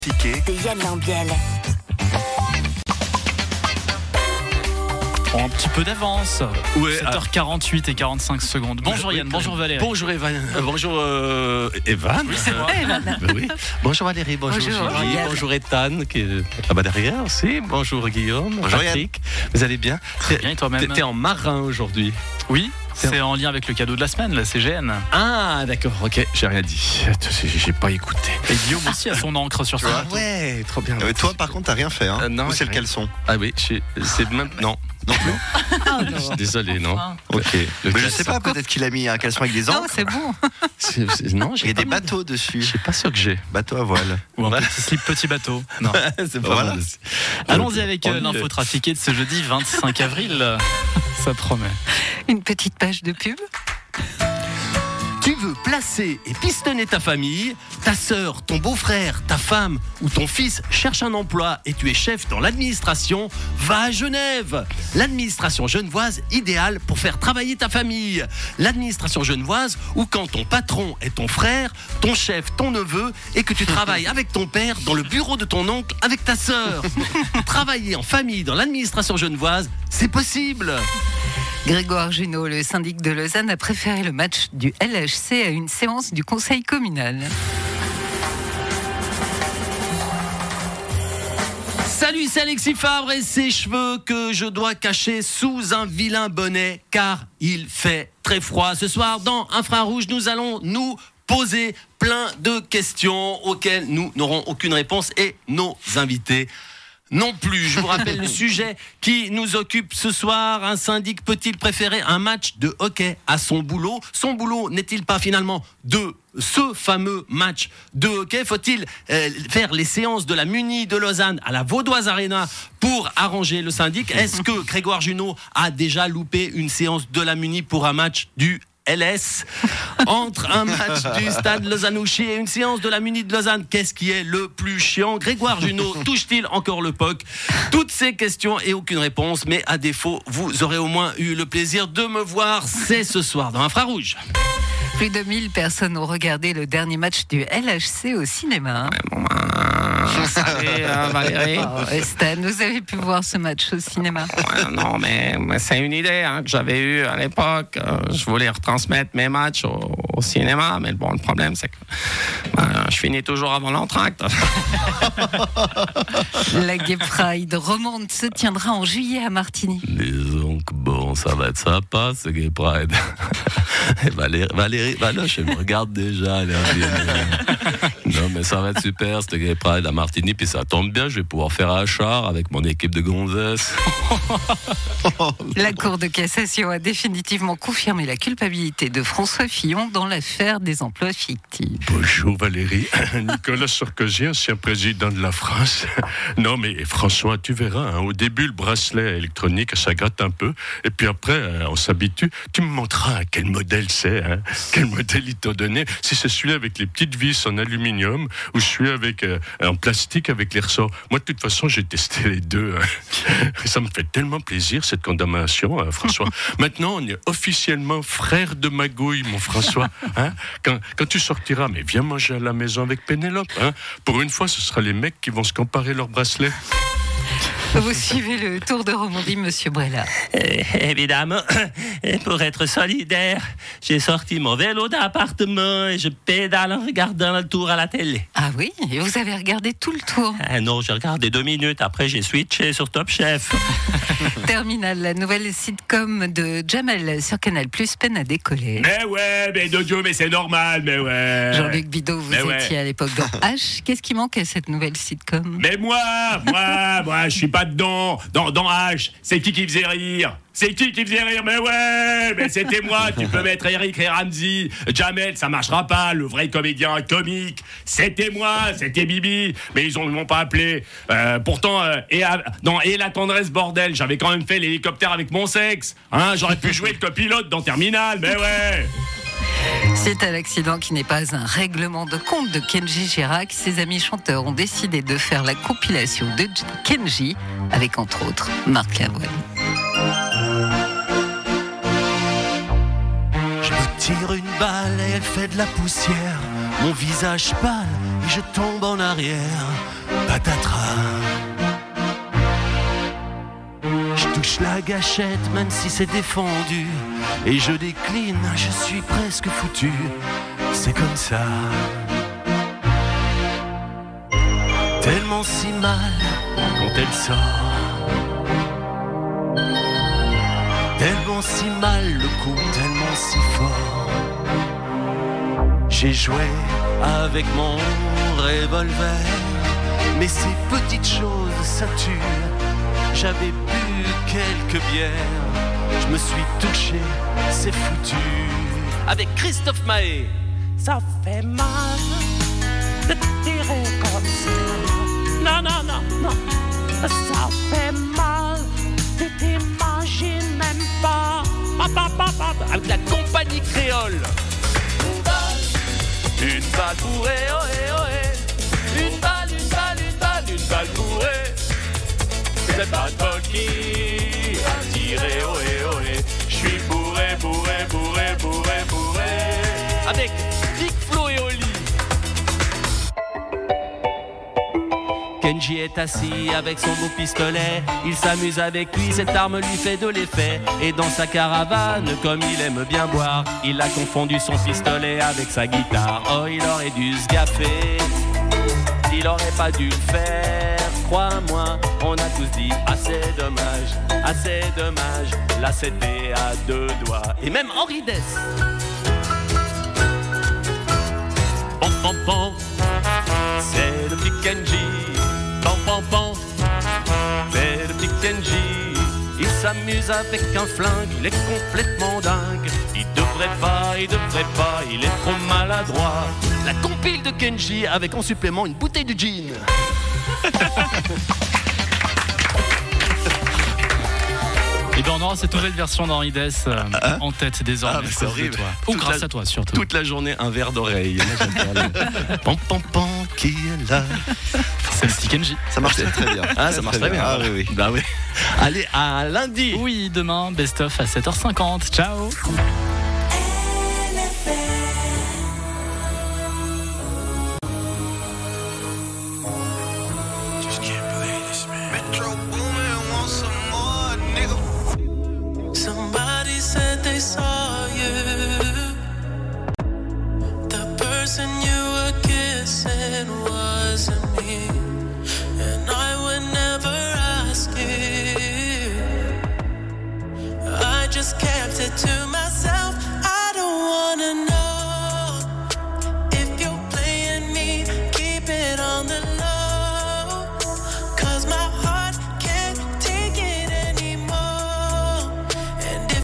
de Yann Lambiel. Un petit peu d'avance. Ouais, 7h48 et 45 secondes. Bonjour Yann, bonjour Valérie. Bonjour Evan. Bonjour Evan. Oui, c'est moi. Oui. Bonjour Valérie, bonjour Julie, bonjour Ethan qui est là-bas derrière aussi. Bonjour Guillaume, bonjour Patrick. Vous allez bien? Très bien, et toi-même? T'es en marin aujourd'hui? Oui, c'est en lien avec le cadeau de la semaine, la CGN. Ah d'accord, ok, j'ai rien dit. J'ai pas écouté. Et Guillaume aussi a son encre sur ça. Ah ouais, trop bien. Toi par contre t'as rien fait hein? Non. Ou c'est le caleçon? Ah oui, c'est même... Non. Non plus. Je suis désolé, non. Ok. Mais je sais pas, peut-être qu'il a mis un caleçon avec des encres. Non, c'est bon. Non, il y a des bateaux dessus. Je suis pas sûr que j'ai. Bateau à voile. Ou un petit slip petit bateau. Non. C'est pas voilà. mal. Allons-y avec l'info trafiquée de ce jeudi 25 avril. Ça promet. Une petite page de pub. Tu veux placer et pistonner ta famille, ta sœur, ton beau-frère, ta femme ou ton fils cherche un emploi et tu es chef dans l'administration, va à Genève. L'administration genevoise idéale pour faire travailler ta famille. L'administration genevoise où quand ton patron est ton frère, ton chef, ton neveu et que tu travailles avec ton père dans le bureau de ton oncle avec ta sœur. Travailler en famille dans l'administration genevoise, c'est possible. Grégoire Junot, le syndic de Lausanne, a préféré le match du LHC à une séance du conseil communal. Salut, c'est Alexis Fabre et ses cheveux que je dois cacher sous un vilain bonnet car il fait très froid. Ce soir, dans Infrarouge, nous allons nous poser plein de questions auxquelles nous n'aurons aucune réponse et nos invités non plus. Je vous rappelle le sujet qui nous occupe ce soir. Un syndic peut-il préférer un match de hockey à son boulot? Son boulot n'est-il pas finalement de ce fameux match de hockey? Faut-il faire les séances de la Muni de Lausanne à la Vaudoise Arena pour arranger le syndic? Est-ce que Grégoire Junot a déjà loupé une séance de la Muni pour un match du LS? Entre un match du Stade Lausanne-Ouchy et une séance de la Muni de Lausanne, qu'est-ce qui est le plus chiant? Grégoire Junot touche-t-il encore le POC? Toutes ces questions et aucune réponse, mais à défaut, vous aurez au moins eu le plaisir de me voir. C'est ce soir dans Infrarouge. Plus de 1000 personnes ont regardé le dernier match du LHC au cinéma. Salut Valérie. Stan, vous avez pu voir ce match au cinéma? Non, mais c'est une idée que j'avais eue à l'époque. Je voulais retransmettre mes matchs au cinéma, mais bon, le problème, c'est que je finis toujours avant l'entracte. La Gay Pride romande se tiendra en juillet à Martigny. Disons que bon, ça va être sympa ce Gay Pride. Valérie, Valoche, elle me regarde déjà. Non, mais ça va être super, ce Gay Pride à Martigny. Puis ça tombe bien, je vais pouvoir faire un char avec mon équipe de gonzesses. La Cour de cassation a définitivement confirmé la culpabilité de François Fillon dans l'affaire des emplois fictifs. Bonjour Valérie, Nicolas Sarkozy, ancien président de la France. Non mais François, tu verras, au début le bracelet électronique, ça gratte un peu, et puis après on s'habitue. Tu me montreras quel modèle c'est, quel modèle il t'a donné, si c'est celui avec les petites vis en aluminium ou celui avec en plastique avec les ressorts. Moi de toute façon j'ai testé les deux. Ça me fait tellement plaisir cette condamnation, François. Maintenant on est officiellement frères de magouille, mon François. Quand tu sortiras, mais viens manger à la maison avec Pénélope. Pour une fois, ce sera les mecs qui vont se comparer leurs bracelets. Vous suivez le Tour de Romandie, Monsieur Brella. Évidemment, pour être solidaire, j'ai sorti mon vélo d'appartement et je pédale en regardant le tour à la télé. Ah oui? Et vous avez regardé tout le tour? Non, j'ai regardé 2 minutes, après j'ai switché sur Top Chef. Terminal, la nouvelle sitcom de Jamel sur Canal+, peine à décoller. Mais ouais, mais Dodio, mais c'est normal, mais ouais. Jean-Luc Bidot, vous étiez à l'époque dans H. Qu'est-ce qui manque à cette nouvelle sitcom? Mais moi, je suis pas dedans. Dans H, c'est qui faisait rire? C'est qui faisait rire? Mais ouais, mais c'était moi. Tu peux mettre Eric et Ramsey. Jamel, ça marchera pas. Le vrai comédien comique, c'était moi, c'était Bibi. Mais ils m'ont pas appelé. Pourtant, dans Et la tendresse bordel, j'avais quand même fait l'hélicoptère avec mon sexe. J'aurais pu jouer le copilote dans Terminal, mais ouais. C'est un accident qui n'est pas un règlement de compte de Kenji Girac. Ses amis chanteurs ont décidé de faire la compilation de Kenji avec entre autres Marc Lavoine. Je me tire une balle et elle fait de la poussière. Mon visage pâle et je tombe en arrière, patatras. Je touche la gâchette même si c'est défendu, et je décline, je suis presque foutu. C'est comme ça. Tellement si mal quand elle sort, tellement si mal le coup, tellement si fort. J'ai joué avec mon revolver, mais ces petites choses ça tue. J'avais bu quelques bières, je me suis touché, c'est foutu. Avec Christophe Maé. Ça fait mal de tirer comme ça. Non, non, non, non. Ça fait mal, tu t'imagines même pas. Avec la compagnie créole. Une balle bourrée, ohé, ohé. Une balle bourrée. C'est pas toi qui a tiré, ohé, ohé. Je suis bourré. Avec Big Flo et Oli. Kenji est assis avec son beau pistolet. Il s'amuse avec lui, cette arme lui fait de l'effet. Et dans sa caravane, comme il aime bien boire, il a confondu son pistolet avec sa guitare. Oh, il aurait dû se gaffer, il aurait pas dû le faire. Crois-moi, on a tous dit assez dommage. Là c'était à deux doigts. Et même Henri Dess. Pom, c'est le petit Kenji. Pom, c'est le petit Kenji. Il s'amuse avec un flingue, il est complètement dingue. Il devrait pas, il est trop maladroit. La compile de Kenji avec en supplément une bouteille de gin. Et bien on aura cette nouvelle version d'Henri Dess en tête désormais. C'est horrible. Ou grâce à toi surtout. Toute la journée un verre d'oreille. Pom, qui est là. C'est le petit Kenji. Ça marche très bien. Ah, ça marche très bien. Ah oui. Bah oui. Allez, à lundi. Oui, demain, best-of à 7h50. Ciao. Just can't believe this, man. Metro Boom.